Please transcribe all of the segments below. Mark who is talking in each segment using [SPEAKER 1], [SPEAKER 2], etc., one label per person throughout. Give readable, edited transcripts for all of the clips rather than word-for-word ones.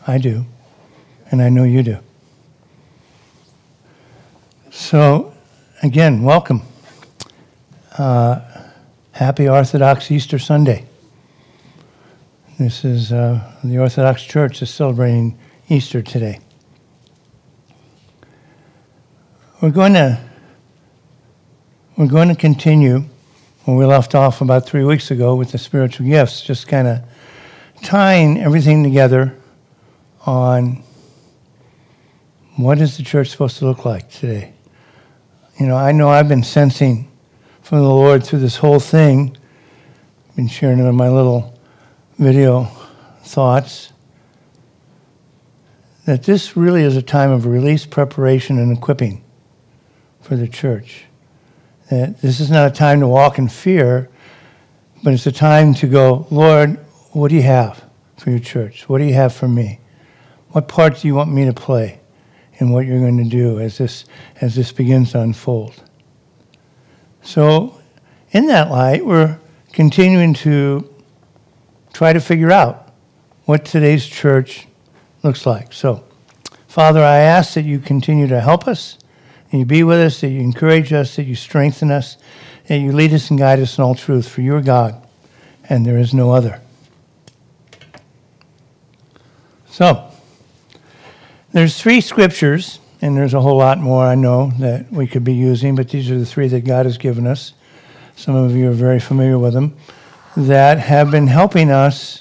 [SPEAKER 1] I do. And I know you do. So, again, welcome. Happy Orthodox Easter Sunday. This is the Orthodox Church is celebrating Easter today. We're going to continue where we left off about 3 weeks ago with the spiritual gifts, just kind of tying everything together on what is the church supposed to look like today. I know I've been sensing from the Lord through this whole thing. I've been sharing it in my little video thoughts, that this really is a time of release, preparation, and equipping for the church. That this is not a time to walk in fear, but it's a time to go, Lord, what do you have for your church? What do you have for me? What part do you want me to play in what you're going to do as this begins to unfold? So in that light, we're continuing to try to figure out what today's church looks like. So, Father, I ask that you continue to help us, that you be with us, that you encourage us, that you strengthen us, that you lead us and guide us in all truth, for you are God, and there is no other. So, there's 3 scriptures, and there's a whole lot more I know that we could be using, but these are the 3 that God has given us. Some of you are very familiar with them, that have been helping us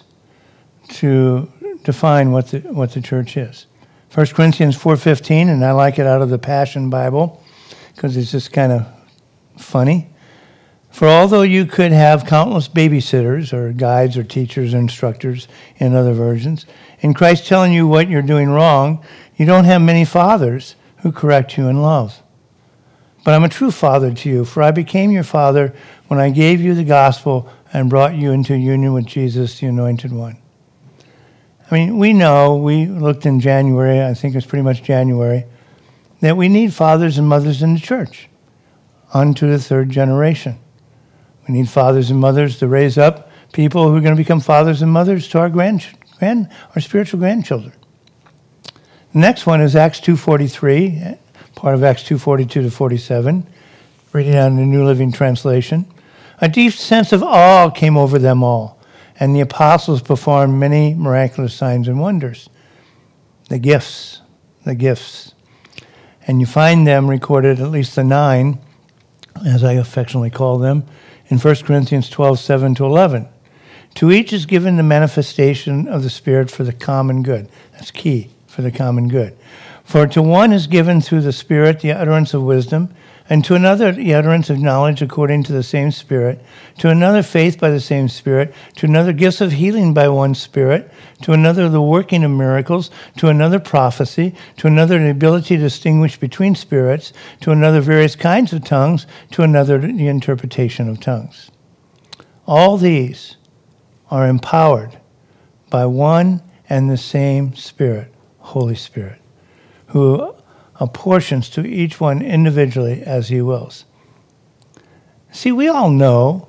[SPEAKER 1] to define what the church is. 1 Corinthians 4:15, and I like it out of the Passion Bible because it's just kind of funny. For although you could have countless babysitters or guides or teachers or instructors in other versions, and Christ telling you what you're doing wrong, you don't have many fathers who correct you in love. But I'm a true father to you, for I became your father when I gave you the gospel and brought you into union with Jesus, the Anointed One. I mean, we looked in January, I think it's pretty much January, that we need fathers and mothers in the church unto the 3rd generation. We need fathers and mothers to raise up people who are going to become fathers and mothers to our spiritual grandchildren. The next one is Acts 2:43, part of Acts 2:42 to 47, reading out in the New Living Translation. A deep sense of awe came over them all, and the apostles performed many miraculous signs and wonders. The gifts. And you find them recorded, at least the 9, as I affectionately call them, in 1 Corinthians 12:7 to 11. To each is given the manifestation of the Spirit for the common good. That's key, for the common good. For to one is given through the Spirit the utterance of wisdom, and to another the utterance of knowledge according to the same Spirit, to another faith by the same Spirit, to another gifts of healing by one Spirit, to another the working of miracles, to another prophecy, to another the ability to distinguish between spirits, to another various kinds of tongues, to another the interpretation of tongues. All these are empowered by one and the same Spirit, Holy Spirit, who apportions to each one individually as he wills. See, we all know,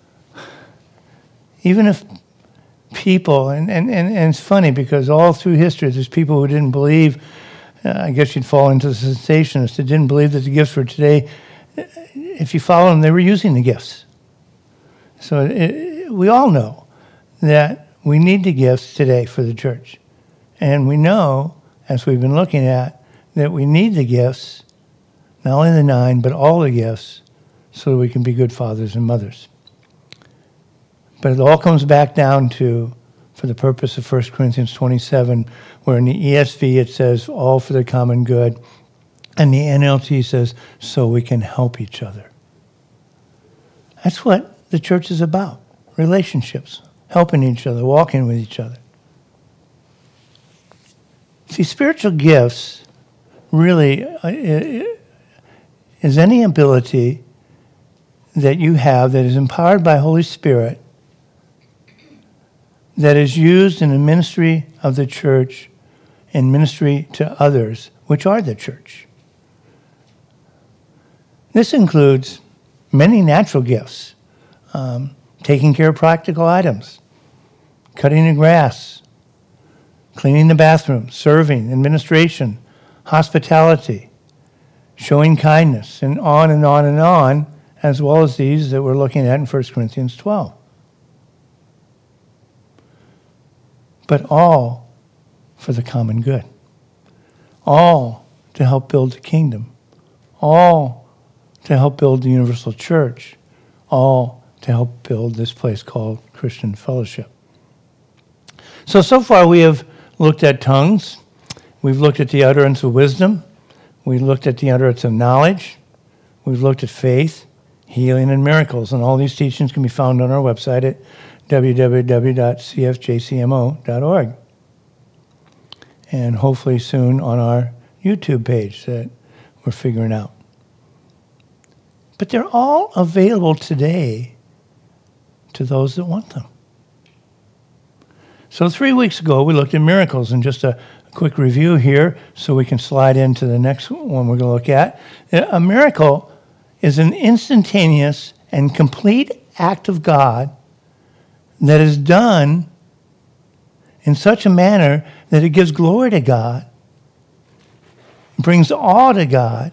[SPEAKER 1] even if people, and it's funny because all through history there's people who didn't believe, I guess you'd fall into the cessationists, that didn't believe that the gifts were today. If you follow them, they were using the gifts. So we all know that we need the gifts today for the church. And we know, as we've been looking at, that we need the gifts, not only the 9, but all the gifts, so that we can be good fathers and mothers. But it all comes back down to, for the purpose of 1 Corinthians 27, where in the ESV it says, all for the common good, and the NLT says, so we can help each other. That's what the church is about, relationships, helping each other, walking with each other. See, spiritual gifts really is any ability that you have that is empowered by Holy Spirit that is used in the ministry of the church and ministry to others, which are the church. This includes many natural gifts, taking care of practical items, cutting the grass, cleaning the bathroom, serving, administration, hospitality, showing kindness, and on and on and on, as well as these that we're looking at in 1 Corinthians 12. But all for the common good. All to help build the kingdom. All to help build the universal church. All to help build this place called Christian fellowship. So far we have looked at tongues. We've looked at the utterance of wisdom. We've looked at the utterance of knowledge. We've looked at faith, healing, and miracles. And all these teachings can be found on our website at www.cfjcmo.org. And hopefully soon on our YouTube page that we're figuring out. But they're all available today to those that want them. So 3 weeks ago, we looked at miracles, and just a quick review here so we can slide into the next one we're going to look at. A miracle is an instantaneous and complete act of God that is done in such a manner that it gives glory to God, brings awe to God,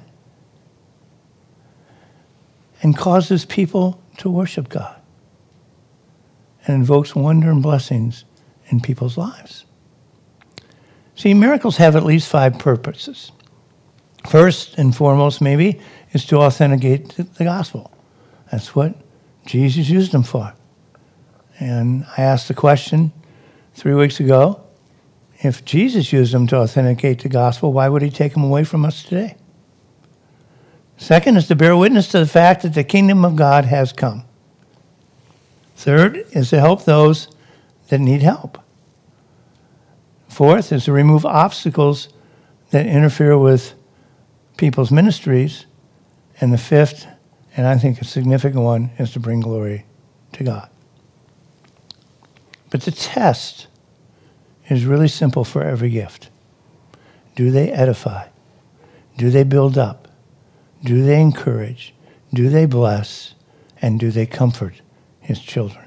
[SPEAKER 1] and causes people to worship God, and invokes wonder and blessings in people's lives. See, miracles have at least 5 purposes. First and foremost, maybe, is to authenticate the gospel. That's what Jesus used them for. And I asked the question 3 weeks ago, if Jesus used them to authenticate the gospel, why would he take them away from us today? Second is to bear witness to the fact that the kingdom of God has come. Third is to help those that need help. Fourth is to remove obstacles that interfere with people's ministries. And the fifth, and I think a significant one, is to bring glory to God. But the test is really simple for every gift. Do they edify? Do they build up? Do they encourage? Do they bless? And do they comfort his children?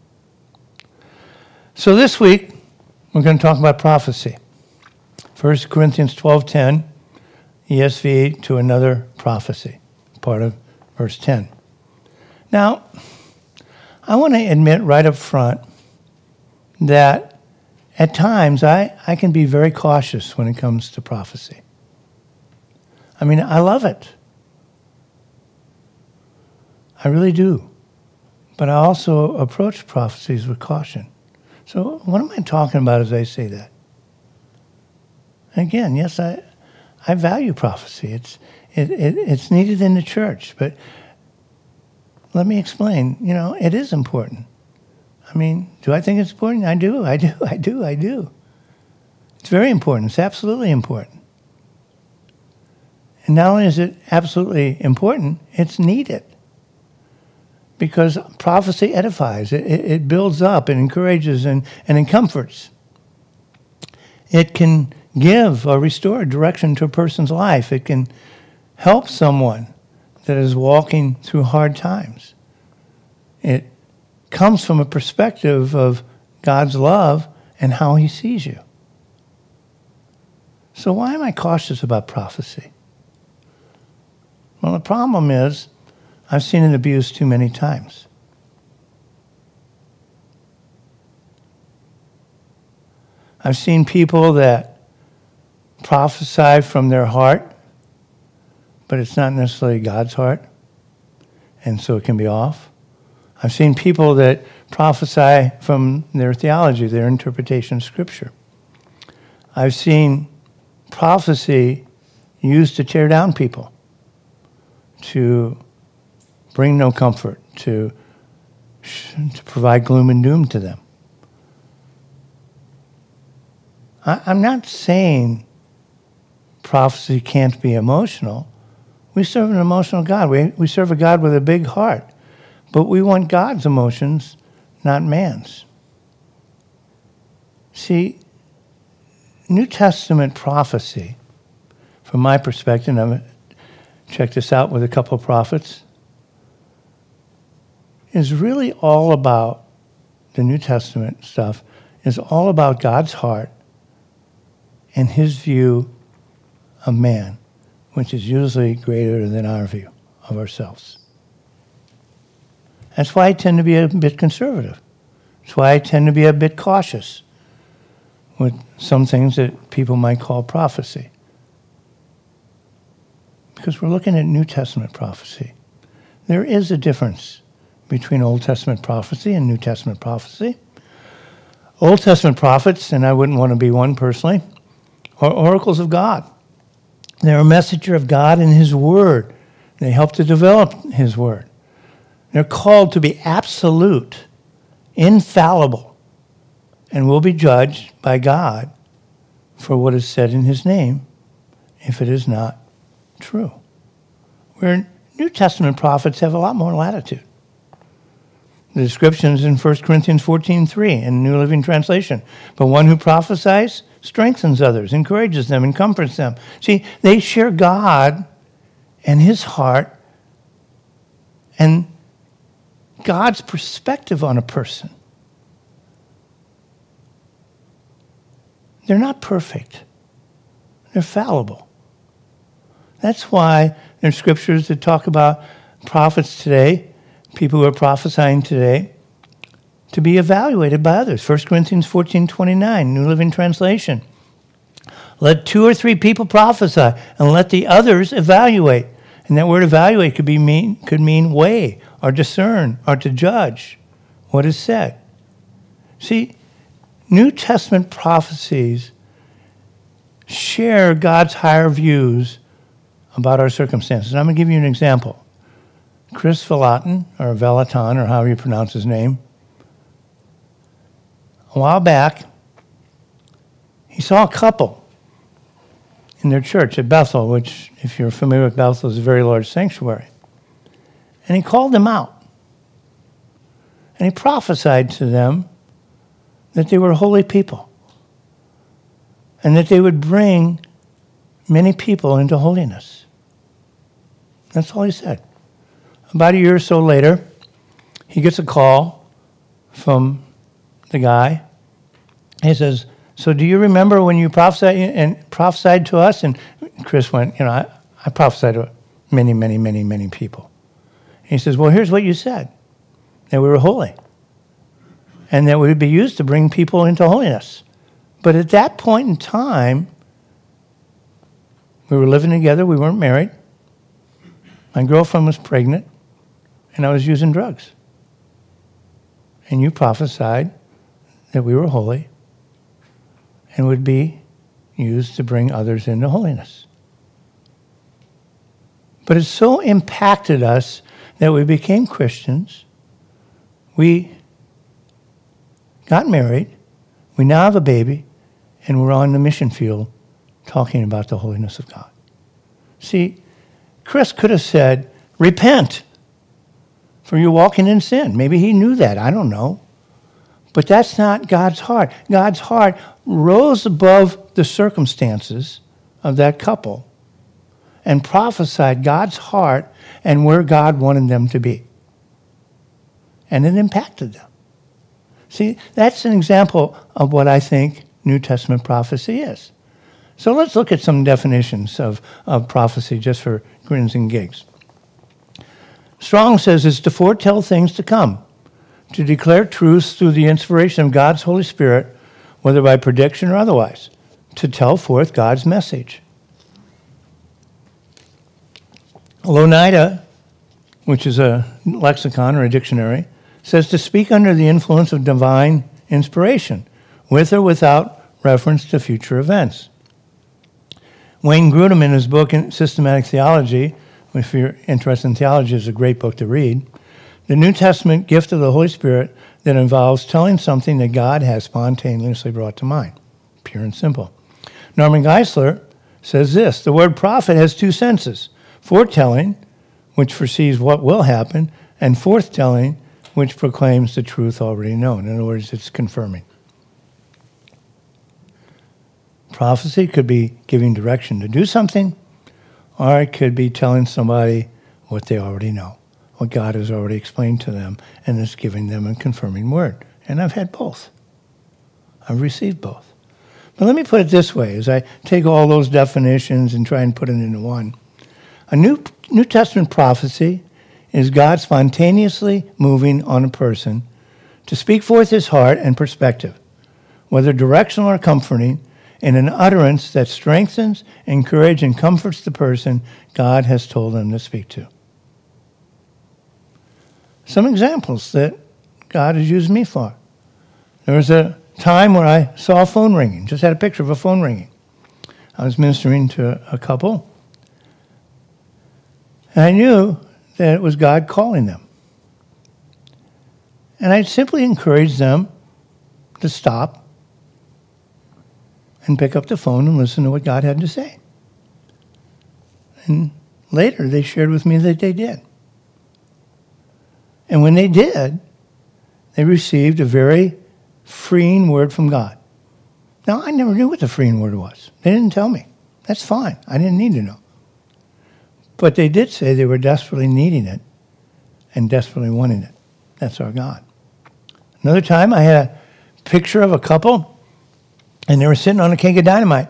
[SPEAKER 1] So this week, we're going to talk about prophecy. 1 Corinthians 12:10, ESV to another prophecy, part of verse 10. Now, I want to admit right up front that at times I can be very cautious when it comes to prophecy. I mean, I love it. I really do. But I also approach prophecies with caution. So what am I talking about as I say that? Again, yes, I value prophecy. It's needed in the church. But let me explain. You know, it is important. I mean, do I think it's important? I do. It's very important. It's absolutely important. And not only is it absolutely important, it's needed. Because prophecy edifies. It builds up, it encourages, and it comforts. It can give or restore direction to a person's life. It can help someone that is walking through hard times. It comes from a perspective of God's love and how he sees you. So why am I cautious about prophecy? Well, the problem is I've seen it abused too many times. I've seen people that prophesy from their heart, but it's not necessarily God's heart, and so it can be off. I've seen people that prophesy from their theology, their interpretation of Scripture. I've seen prophecy used to tear down people, to bring no comfort, to provide gloom and doom to them. I'm not saying prophecy can't be emotional. We serve an emotional God. We serve a God with a big heart. But we want God's emotions, not man's. See, New Testament prophecy, from my perspective, and I've checked this out with a couple of prophets, is really all about, the New Testament stuff, is all about God's heart and his view of man, which is usually greater than our view of ourselves. That's why I tend to be a bit conservative. That's why I tend to be a bit cautious with some things that people might call prophecy. Because we're looking at New Testament prophecy. There is a difference between Old Testament prophecy and New Testament prophecy. Old Testament prophets, and I wouldn't want to be one personally, are oracles of God. They're a messenger of God and his word. They help to develop his word. They're called to be absolute, infallible, and will be judged by God for what is said in his name if it is not true. Where New Testament prophets have a lot more latitude. The descriptions in 1 Corinthians 14:3 in the New Living Translation. But one who prophesies strengthens others, encourages them, and comforts them. See, they share God and his heart and God's perspective on a person. They're not perfect. They're fallible. That's why there's scriptures that talk about prophets today, people who are prophesying today, to be evaluated by others. 1 Corinthians 14:29, New Living Translation. Let 2 or 3 people prophesy, and let the others evaluate. And that word evaluate could mean weigh, or discern, or to judge what is said. See, New Testament prophecies share God's higher views about our circumstances. And I'm going to give you an example. Chris Vallotton, or Vallotton, or however you pronounce his name, a while back, he saw a couple in their church at Bethel, which, if you're familiar with Bethel, is a very large sanctuary. And he called them out. And he prophesied to them that they were holy people and that they would bring many people into holiness. That's all he said. About a year or so later, he gets a call from the guy. He says, so do you remember when you prophesied to us? And Chris went, I prophesied to many, many, many, many people. And he says, well, here's what you said, that we were holy and that we would be used to bring people into holiness. But at that point in time, we were living together. We weren't married. My girlfriend was pregnant, and I was using drugs. And you prophesied that we were holy and would be used to bring others into holiness. But it so impacted us that we became Christians. We got married. We now have a baby, and we're on the mission field talking about the holiness of God. See, Chris could have said, repent, for you're walking in sin. Maybe he knew that. I don't know. But that's not God's heart. God's heart rose above the circumstances of that couple and prophesied God's heart and where God wanted them to be. And it impacted them. See, that's an example of what I think New Testament prophecy is. So let's look at some definitions of prophecy just for grins and gigs. Strong says it's to foretell things to come, to declare truths through the inspiration of God's Holy Spirit, whether by prediction or otherwise, to tell forth God's message. Lonida, which is a lexicon or a dictionary, says to speak under the influence of divine inspiration, with or without reference to future events. Wayne Grudem, in his book Systematic Theology, if you're interested in theology, is a great book to read, the New Testament gift of the Holy Spirit that involves telling something that God has spontaneously brought to mind. Pure and simple. Norman Geisler says this, the word prophet has 2 senses, foretelling, which foresees what will happen, and forthtelling, which proclaims the truth already known. In other words, it's confirming. Prophecy could be giving direction to do something, or it could be telling somebody what they already know, what God has already explained to them, and is giving them a confirming word. And I've had both. I've received both. But let me put it this way, as I take all those definitions and try and put it into one. A New Testament prophecy is God spontaneously moving on a person to speak forth his heart and perspective, whether directional or comforting, in an utterance that strengthens, encourages, and comforts the person God has told them to speak to. Some examples that God has used me for. There was a time where I saw a phone ringing, just had a picture of a phone ringing. I was ministering to a couple, and I knew that it was God calling them. And I simply encouraged them to stop and pick up the phone and listen to what God had to say. And later they shared with me that they did. And when they did, they received a very freeing word from God. Now, I never knew what the freeing word was. They didn't tell me. That's fine. I didn't need to know. But they did say they were desperately needing it and desperately wanting it. That's our God. Another time, I had a picture of a couple, and they were sitting on a cake of dynamite.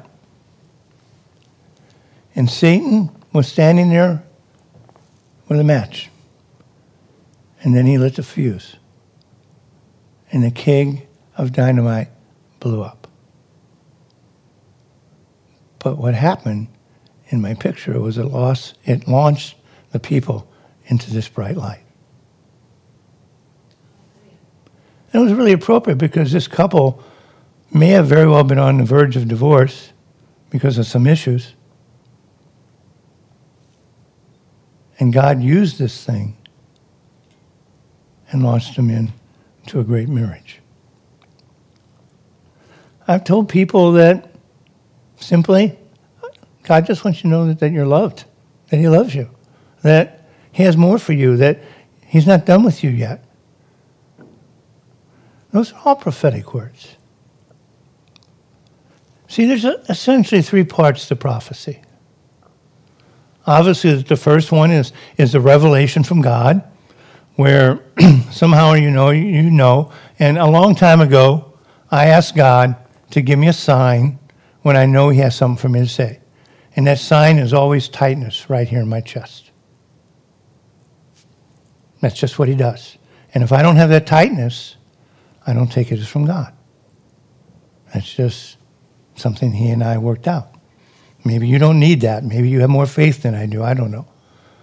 [SPEAKER 1] And Satan was standing there with a match. And then he lit the fuse. And the keg of dynamite blew up. But what happened in my picture was it launched the people into this bright light. And it was really appropriate because this couple may have very well been on the verge of divorce because of some issues. And God used this thing and launched them into a great marriage. I've told people that simply, God just wants you to know that you're loved, that he loves you, that he has more for you, that he's not done with you yet. Those are all prophetic words. See, there's essentially three parts to prophecy. Obviously, the first one is the revelation from God, where somehow you know. And a long time ago, I asked God to give me a sign when I know he has something for me to say. And that sign is always tightness right here in my chest. That's just what he does. And if I don't have that tightness, I don't take it as from God. That's just something he and I worked out. Maybe you don't need that. Maybe you have more faith than I do. I don't know.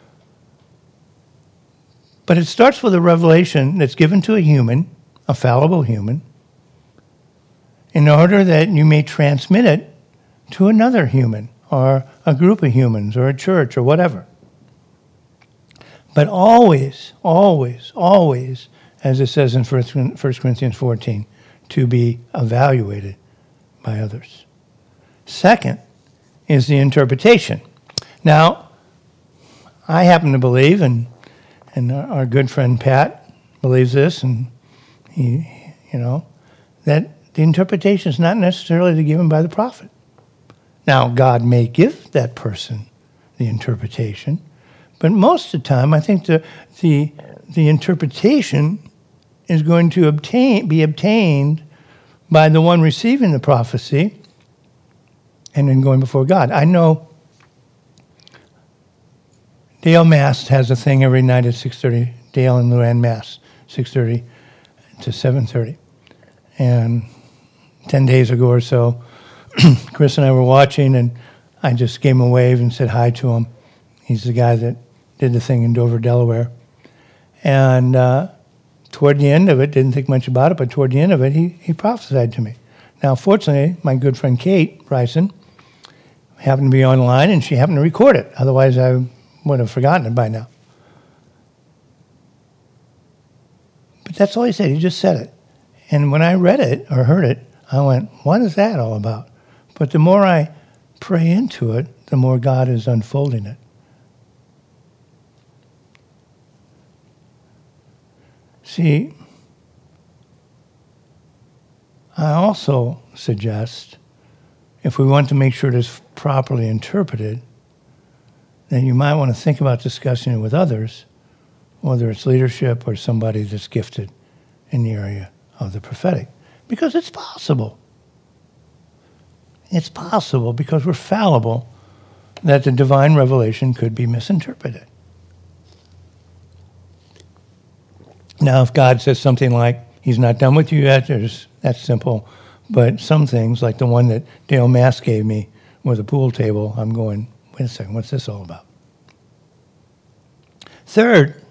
[SPEAKER 1] But it starts with a revelation that's given to a human, a fallible human, in order that you may transmit it to another human or a group of humans or a church or whatever. But always, always, always, as it says in 1 Corinthians 14, to be evaluated by others. Second is the interpretation. Now, I happen to believe, and our good friend Pat believes this, and he, that the interpretation is not necessarily given by the prophet. Now, God may give that person the interpretation, but most of the time, I think the interpretation is going to be obtained by the one receiving the prophecy and then going before God. I know Dale Mast has a thing every night at 6:30, Dale and Luann Mast, 6:30 to 7:30. And 10 days ago or so, Chris and I were watching, and I just gave him a wave and said hi to him. He's the guy that did the thing in Dover, Delaware. And toward the end of it, didn't think much about it, but toward the end of it, he prophesied to me. Now, fortunately, my good friend Kate Bryson happened to be online, and she happened to record it. Otherwise, I would have forgotten it by now. But that's all he said. He just said it. And when I read it or heard it, I went, what is that all about? But the more I pray into it, the more God is unfolding it. See, I also suggest, if we want to make sure it is properly interpreted, then you might want to think about discussing it with others, whether it's leadership or somebody that's gifted in the area of the prophetic, because it's possible. it's possible, because we're fallible, that the divine revelation could be misinterpreted. Now, if God says something like, he's not done with you yet, that's simple. But some things, like the one that Dale Mass gave me with a pool table, I'm going, wait a second, what's this all about? Third,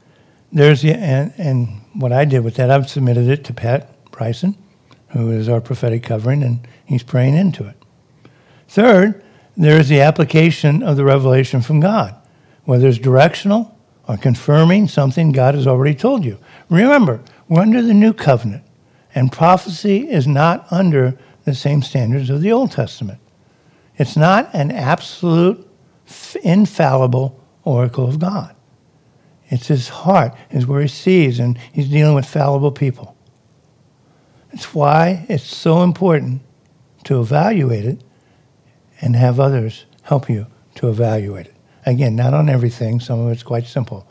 [SPEAKER 1] and what I did with that, I've submitted it to Pat Bryson, who is our prophetic covering, and he's praying into it. Third, there is the application of the revelation from God, whether it's directional or confirming something God has already told you. Remember, we're under the new covenant, and prophecy is not under the same standards of the Old Testament. It's not an absolute, infallible oracle of God. It's his heart, is where he sees, and he's dealing with fallible people. It's why it's so important to evaluate it and have others help you to evaluate it. Again, not on everything. Some of it's quite simple.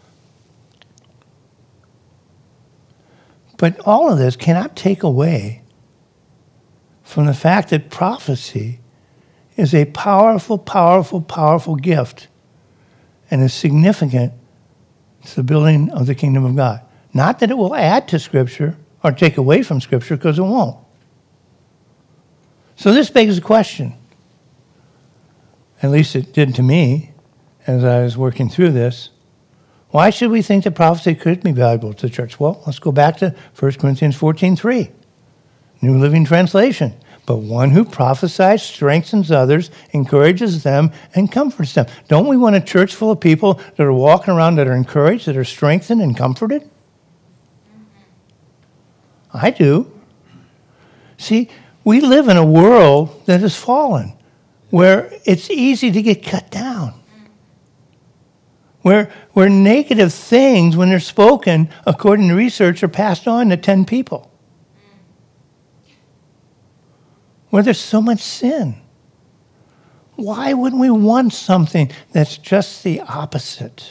[SPEAKER 1] But all of this cannot take away from the fact that prophecy is a powerful, powerful, powerful gift and is significant to the building of the kingdom of God. Not that it will add to Scripture or take away from Scripture, because it won't. So this begs the question, at least it did to me as I was working through this, why should we think that prophecy could be valuable to the church? Well, let's go back to 1 Corinthians 14:3, New Living Translation. But one who prophesies strengthens others, encourages them, and comforts them. Don't we want a church full of people that are walking around that are encouraged, that are strengthened and comforted? I do. See, we live in a world that is fallen, where it's easy to get cut down. Where negative things, when they're spoken, according to research, are passed on to 10 people. Where there's so much sin. Why wouldn't we want something that's just the opposite?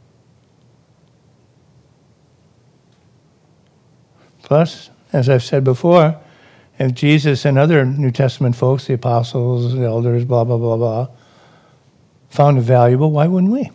[SPEAKER 1] Plus, as I've said before, if Jesus and other New Testament folks, the apostles, the elders, blah, blah, blah, blah, found it valuable, why wouldn't we?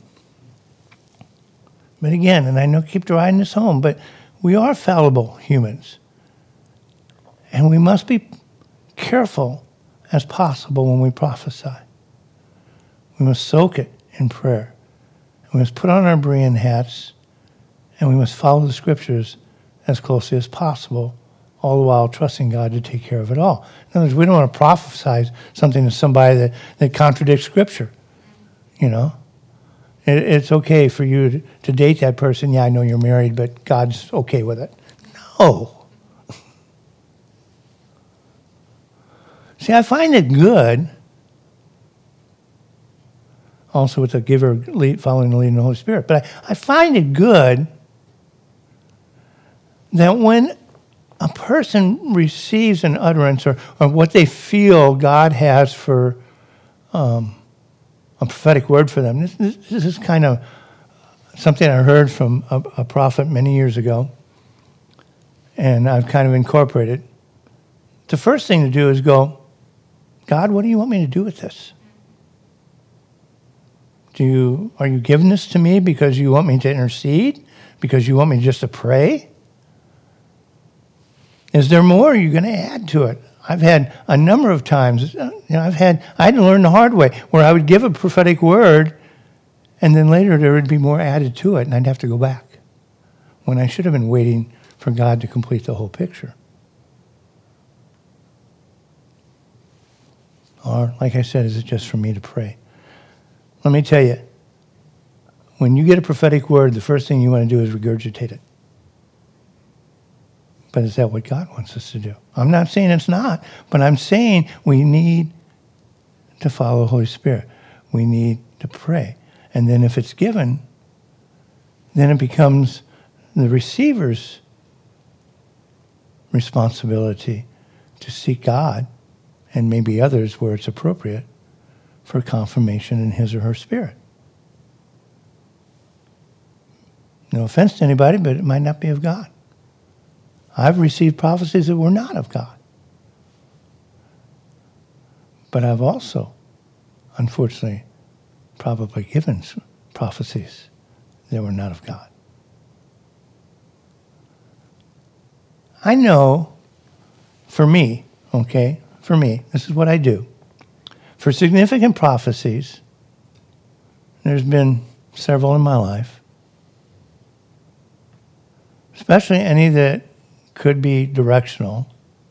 [SPEAKER 1] But again, and I know I keep driving this home, but we are fallible humans. And we must be careful as possible when we prophesy. We must soak it in prayer. We must put on our Berean hats, and we must follow the Scriptures as closely as possible, all the while trusting God to take care of it all. In other words, we don't want to prophesy something to somebody that contradicts Scripture. You know? It's okay for you to date that person. Yeah, I know you're married, but God's okay with it. No. See, I find it good, also with the giver following the leading of the Holy Spirit, but I find it good that when a person receives an utterance or what they feel God has for a prophetic word for them, this is kind of something I heard from a prophet many years ago, and I've kind of incorporated. The first thing to do is go, God, what do you want me to do with this? Are you giving this to me because you want me to intercede? Because you want me just to pray? Is there more you're going to add to it? I've had a number of times, I had to learn the hard way, where I would give a prophetic word, and then later there would be more added to it, and I'd have to go back, when I should have been waiting for God to complete the whole picture. Or, like I said, is it just for me to pray? Let me tell you, when you get a prophetic word, the first thing you want to do is regurgitate it. But is that what God wants us to do? I'm not saying it's not, but I'm saying we need to follow the Holy Spirit. We need to pray. And then if it's given, then it becomes the receiver's responsibility to seek God and maybe others where it's appropriate for confirmation in his or her spirit. No offense to anybody, but it might not be of God. I've received prophecies that were not of God. But I've also, unfortunately, probably given prophecies that were not of God. I know, for me, this is what I do. For significant prophecies, there's been several in my life, especially any that could be directional.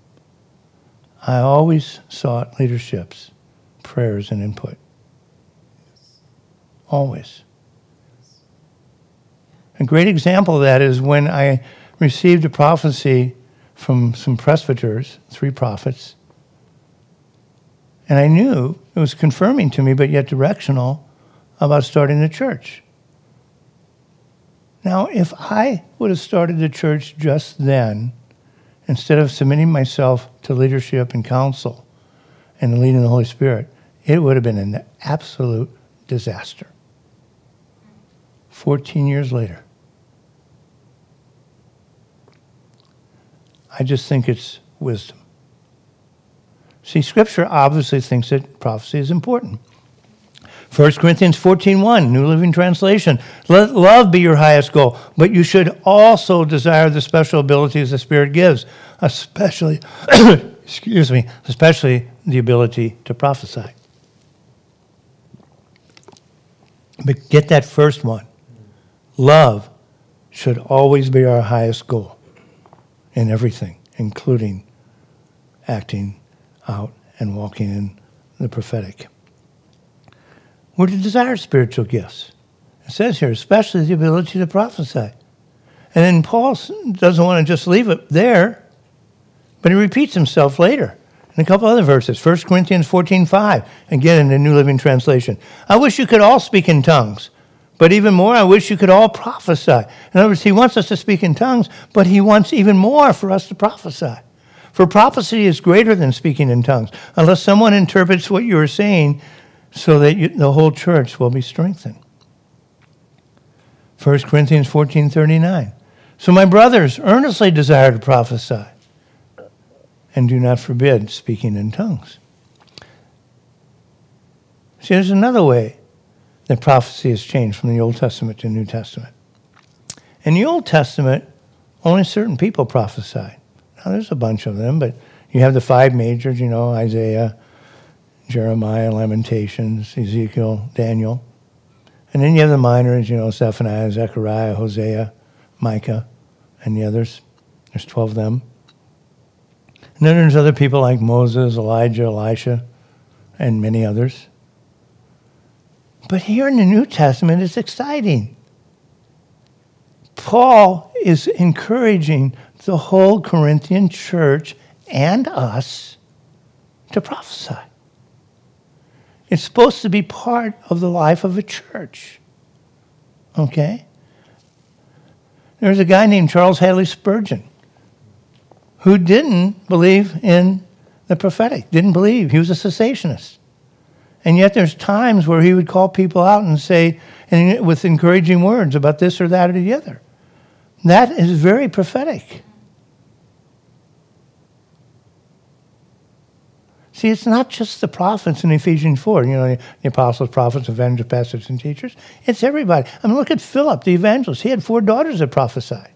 [SPEAKER 1] I always sought leadership's prayers and input. Always. A great example of that is when I received a prophecy from some presbyters, 3 prophets, and I knew it was confirming to me, but yet directional, about starting the church. Now, if I would have started the church just then, instead of submitting myself to leadership and counsel and the leading of the Holy Spirit, it would have been an absolute disaster. 14 years later. I just think it's wisdom. See, Scripture obviously thinks that prophecy is important. 1 Corinthians 14:1, New Living Translation. Let love be your highest goal, but you should also desire the special abilities the Spirit gives, especially, especially the ability to prophesy. But get that first one. Love should always be our highest goal in everything, including acting out and walking in the prophetic. We're to desire spiritual gifts. It says here, especially the ability to prophesy. And then Paul doesn't want to just leave it there, but he repeats himself later in a couple other verses. 1 Corinthians 14:5, again in the New Living Translation. I wish you could all speak in tongues, but even more, I wish you could all prophesy. In other words, he wants us to speak in tongues, but he wants even more for us to prophesy. For prophecy is greater than speaking in tongues, unless someone interprets what you are saying so that the whole church will be strengthened. 1 Corinthians 14:39. So my brothers, earnestly desire to prophesy, and do not forbid speaking in tongues. See, there's another way that prophecy has changed from the Old Testament to the New Testament. In the Old Testament, only certain people prophesied. Now, there's a bunch of them, but you have the 5 majors, Isaiah, Jeremiah, Lamentations, Ezekiel, Daniel. And then you have the minors, Zephaniah, Zechariah, Hosea, Micah, and the others. There's 12 of them. And then there's other people like Moses, Elijah, Elisha, and many others. But here in the New Testament, it's exciting. Paul is encouraging the whole Corinthian church and us to prophesy. It's supposed to be part of the life of a church. Okay? There's a guy named Charles Hadley Spurgeon who didn't believe in the prophetic, didn't believe. He was a cessationist. And yet there's times where he would call people out and say, and with encouraging words about this or that or the other. That is very prophetic. See, it's not just the prophets in Ephesians 4, the apostles, prophets, evangelists, pastors, and teachers. It's everybody. I mean, look at Philip, the evangelist. He had 4 daughters that prophesied.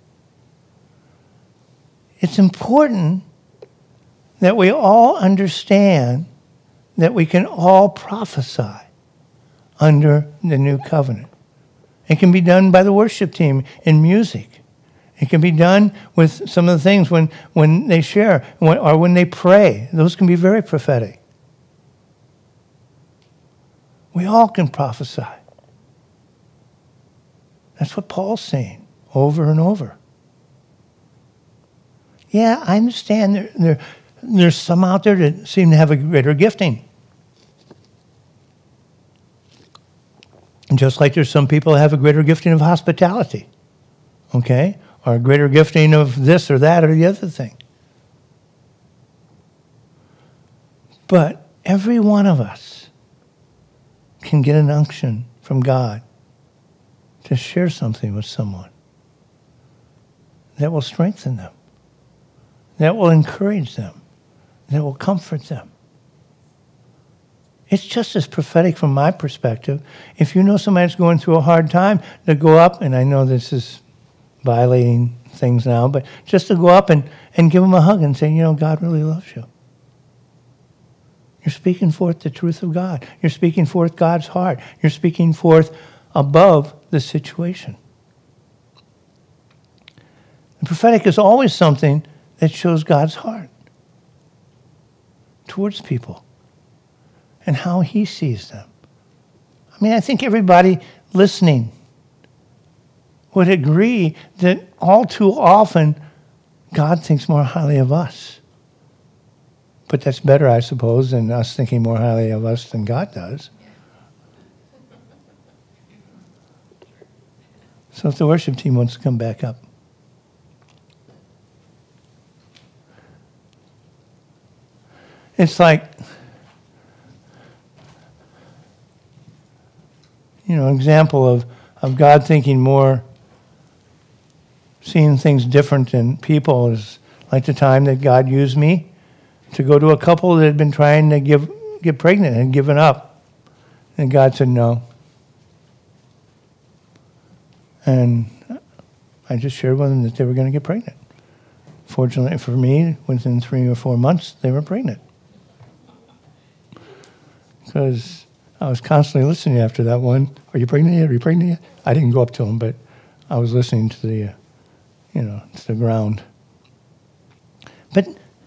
[SPEAKER 1] It's important that we all understand that we can all prophesy under the new covenant. It can be done by the worship team in music. It can be done with some of the things when they share or when they pray. Those can be very prophetic. We all can prophesy. That's what Paul's saying over and over. Yeah, I understand there's some out there that seem to have a greater gifting. And just like there's some people that have a greater gifting of hospitality. Okay? Or a greater gifting of this or that or the other thing. But every one of us can get an unction from God to share something with someone that will strengthen them, that will encourage them, that will comfort them. It's just as prophetic from my perspective. If you know somebody's going through a hard time, to go up, and I know this is violating things now, but just to go up and give them a hug and say, God really loves you. You're speaking forth the truth of God. You're speaking forth God's heart. You're speaking forth above the situation. The prophetic is always something that shows God's heart towards people and how he sees them. I mean, I think everybody listening would agree that all too often God thinks more highly of us. But that's better, I suppose, than us thinking more highly of us than God does. So if the worship team wants to come back up. It's like, example of God thinking more, seeing things different than people is like the time that God used me to go to a couple that had been trying to get pregnant and given up. And God said no. And I just shared with them that they were going to get pregnant. Fortunately for me, within 3 or 4 months, they were pregnant. Because I was constantly listening after that one. Are you pregnant yet? Are you pregnant yet? I didn't go up to them, but I was listening to the, to the ground. But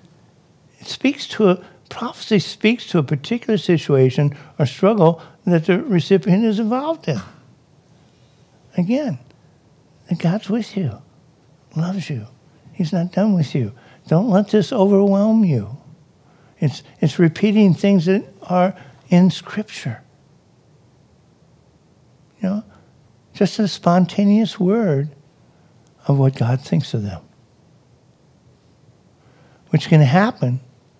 [SPEAKER 1] prophecy speaks to a particular situation or struggle that the recipient is involved in. Again, that God's with you, loves you. He's not done with you. Don't let this overwhelm you. It's repeating things that are in Scripture. Just a spontaneous word of what God thinks of them, which can happen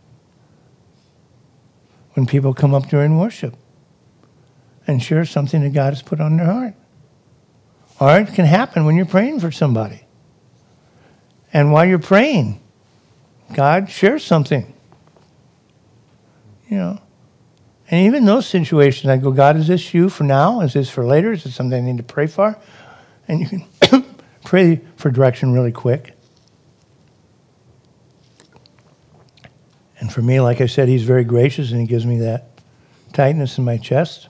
[SPEAKER 1] when people come up during worship and share something that God has put on their heart. Or it can happen when you're praying for somebody. And while you're praying, God shares something. And even those situations, I go, God, is this you for now? Is this for later? Is it something I need to pray for? And you can pray for direction really quick. And for me, like I said, he's very gracious and he gives me that tightness in my chest.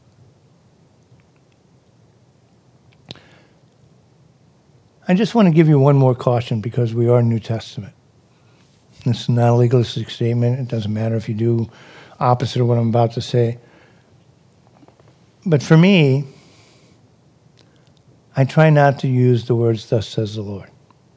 [SPEAKER 1] I just want to give you one more caution because we are New Testament. This is not a legalistic statement. It doesn't matter if you do opposite of what I'm about to say. But for me, I try not to use the words, thus says the Lord.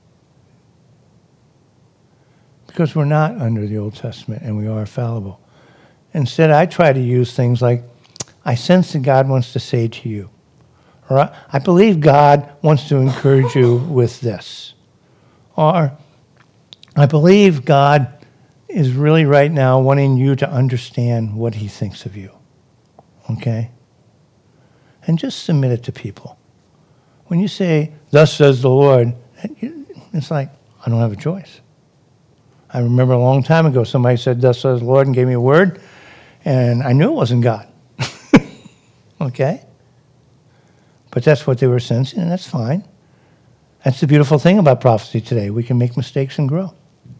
[SPEAKER 1] Because we're not under the Old Testament and we are fallible. Instead, I try to use things like, I sense that God wants to say to you. Or I believe God wants to encourage you with this. Or I believe God is really right now wanting you to understand what he thinks of you. Okay? And just submit it to people. When you say, thus says the Lord, it's like, I don't have a choice. I remember a long time ago, somebody said, thus says the Lord, and gave me a word, and I knew it wasn't God. Okay? But that's what they were sensing, and that's fine. That's the beautiful thing about prophecy today. We can make mistakes and grow.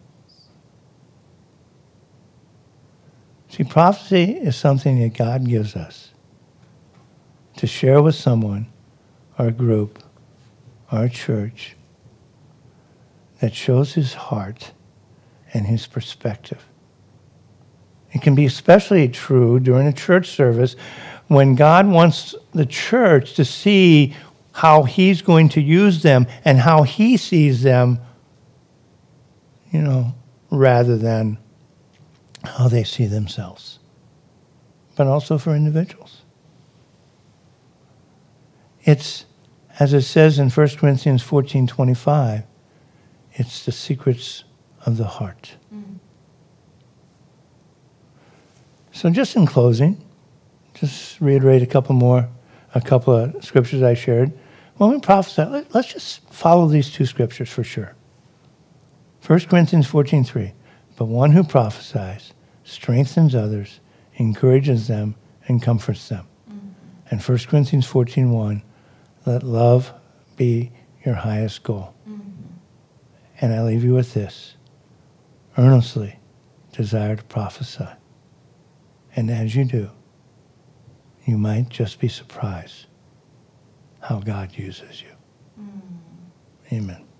[SPEAKER 1] See, prophecy is something that God gives us to share with someone, or a group, or a church, that shows his heart and his perspective. It can be especially true during a church service when God wants the church to see how he's going to use them and how he sees them, rather than how they see themselves. But also for individuals. It's, as it says in 1 Corinthians 14:25, it's the secrets of the heart. Mm-hmm. So just in closing, just reiterate a couple of scriptures I shared. When we prophesy, let's just follow these two scriptures for sure. 1 Corinthians 14:3, but one who prophesies strengthens others, encourages them, and comforts them. And 1 Corinthians 14:1, let love be your highest goal. And I leave you with this. Earnestly desire to prophesy. And as you do, you might just be surprised how God uses you. Amen.